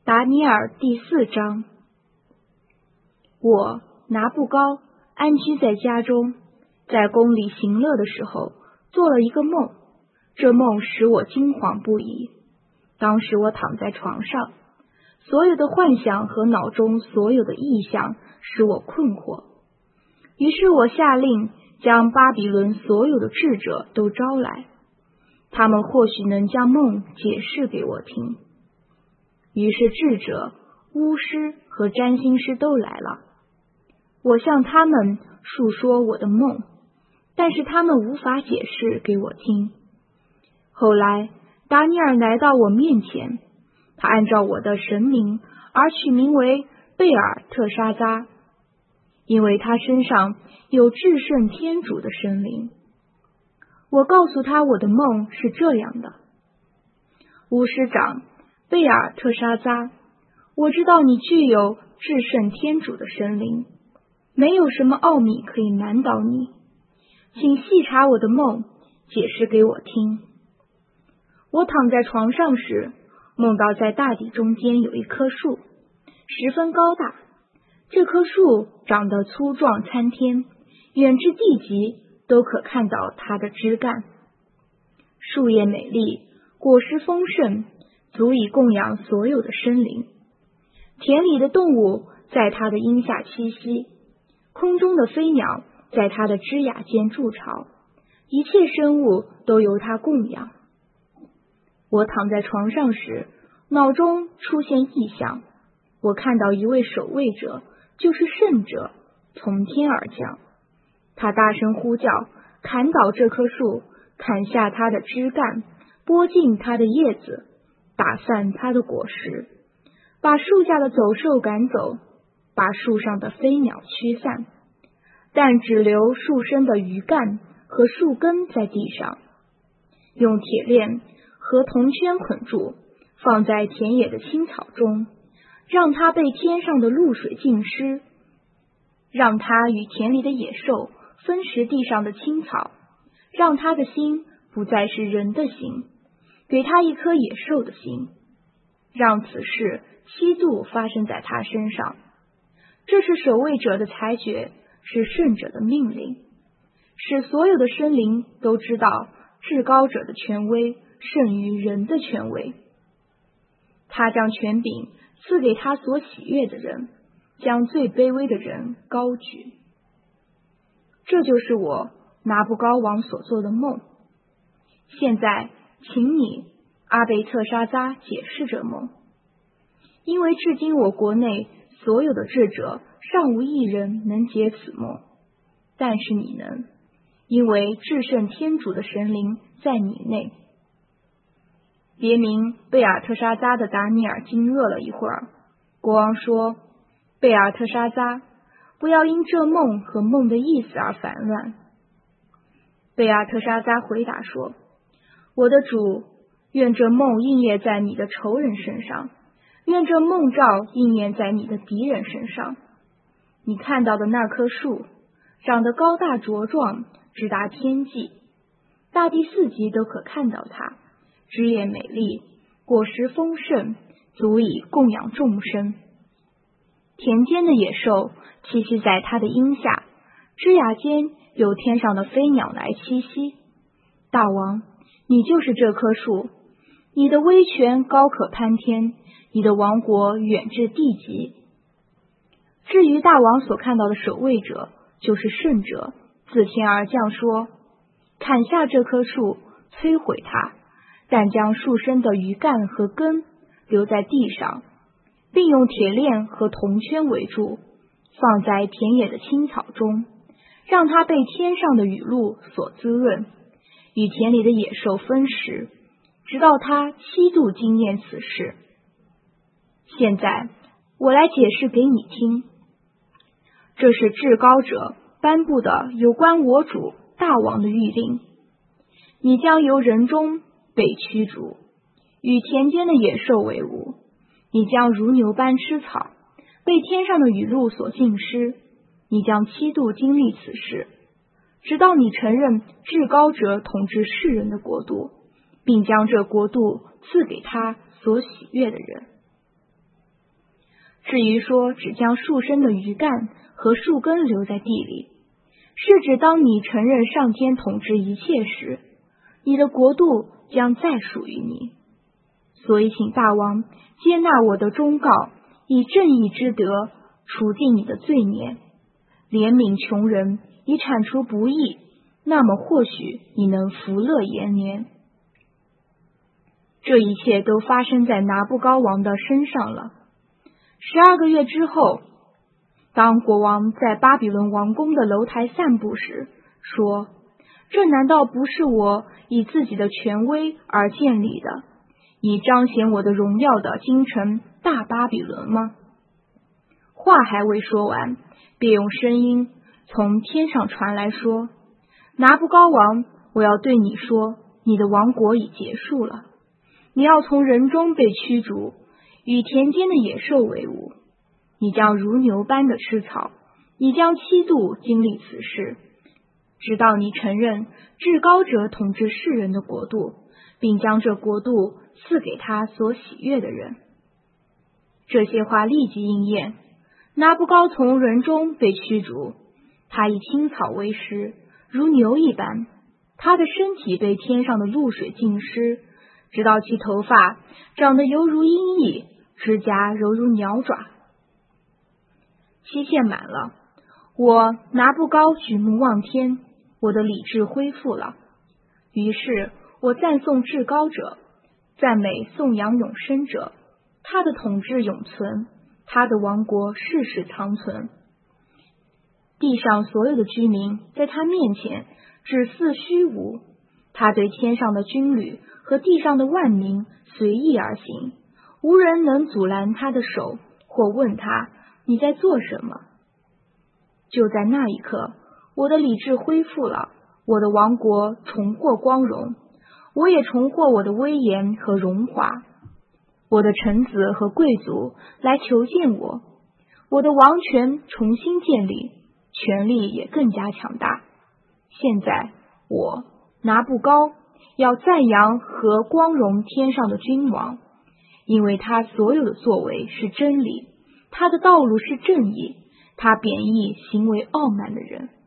达尼尔第4章。我拿布高安居在家中，在宫里行乐的时候，做了一个梦，这梦使我惊惶不已。当时我躺在床上，所有的幻想和脑中所有的意象使我困惑。于是我下令将巴比伦所有的智者都招来，他们或许能将梦解释给我听。于是智者、巫师和占星师都来了，我向他们述说我的梦，但是他们无法解释给我听。后来达尼尔来到我面前，他按照我的神名而取名为贝尔特沙扎，因为他身上有至圣天主的神灵。我告诉他我的梦是这样的：巫师长贝尔特沙扎，我知道你具有至圣天主的神灵，没有什么奥秘可以难倒你，请细查我的梦，解释给我听。我躺在床上时，梦到在大地中间有一棵树，十分高大，这棵树长得粗壮参天，远至地极都可看到它的枝干。树叶美丽，果实丰盛，足以供养所有的生灵。田里的动物在它的荫下栖息，空中的飞鸟在它的枝桠间筑巢，一切生物都由它供养。我躺在床上时，脑中出现异象，我看到一位守卫者，就是圣者，从天而降。他大声呼叫，砍倒这棵树，砍下它的枝干，剥尽它的叶子，打散它的果实，把树下的走兽赶走，把树上的飞鸟驱散，但只留树身的余干和树根在地上，用铁链和铜圈捆住，放在田野的青草中，让它被天上的露水浸湿，让它与田里的野兽分食地上的青草，让它的心不再是人的心，给它一颗野兽的心，让此事7度发生在它身上。这是守卫者的裁决，是圣者的命令，使所有的生灵都知道至高者的权威胜于人的权威。他将权柄赐给他所喜悦的人，将最卑微的人高举。这就是我拿布高王所做的梦。现在请你阿贝特沙扎解释这梦，因为至今我国内所有的智者尚无一人能解此梦，但是你能，因为至圣天主的神灵在你内。别名贝尔特沙扎的达尼尔惊愕了一会儿，国王说：贝尔特沙扎，不要因这梦和梦的意思而烦乱。贝尔特沙扎回答说：我的主，愿这梦应验在你的仇人身上，愿这梦兆应验在你的敌人身上。你看到的那棵树长得高大茁壮，直达天际，大地4极都可看到它，枝叶美丽，果实丰盛，足以供养众生。田间的野兽栖息在它的荫下，枝桠间有天上的飞鸟来栖息。大王，你就是这棵树，你的威权高可攀天，你的王国远至地极。至于大王所看到的守卫者，就是圣者，自天而降说：砍下这棵树，摧毁它，但将树身的余干和根留在地上，并用铁链和铜圈围住，放在田野的青草中，让它被天上的雨露所滋润，与田里的野兽分食，直到它7度经验此事。现在我来解释给你听，这是至高者颁布的有关我主大王的谕令。你将由人中被驱逐，与田间的野兽为伍，你将如牛般吃草，被天上的雨露所浸湿，你将7度经历此事，直到你承认至高者统治世人的国度，并将这国度赐给他所喜悦的人。 至于说只将树身的余干和树根留在地里，是指当你承认上天统治一切时，你的国度将再属于你。所以请大王接纳我的忠告，以正义之德除尽你的罪孽，怜悯穷人，以铲除不义，那么或许你能福乐延年。这一切都发生在拿布高王的身上了。12个月之后，当国王在巴比伦王宫的楼台散步时，说：这难道不是我以自己的权威而建立的，以彰显我的荣耀的京城大巴比伦吗？话还未说完，便用声音从天上传来说：拿布高王，我要对你说，你的王国已结束了，你要从人中被驱逐，与田间的野兽为伍，你将如牛般的吃草，你将7度经历此事，直到你承认至高者统治世人的国度，并将这国度赐给他所喜悦的人。这些话立即应验，拿布高从人中被驱逐，他以青草为食，如牛一般，他的身体被天上的露水浸湿，直到其头发长得犹如鹰翼，指甲柔如鸟爪。期限满了，我拿布高举目望天，我的理智恢复了。于是我赞颂至高者，赞美颂扬永生者，他的统治永存，他的王国世世长存。地上所有的居民在他面前只似虚无，他对天上的军旅和地上的万民随意而行，无人能阻拦他的手，或问他你在做什么。就在那一刻，我的理智恢复了，我的王国重获光荣，我也重获我的威严和荣华。我的臣子和贵族来求见我，我的王权重新建立，权力也更加强大。现在我拿布高要赞扬和光荣天上的君王，因为他所有的作为是真理，他的道路是正义，他贬义行为傲慢的人。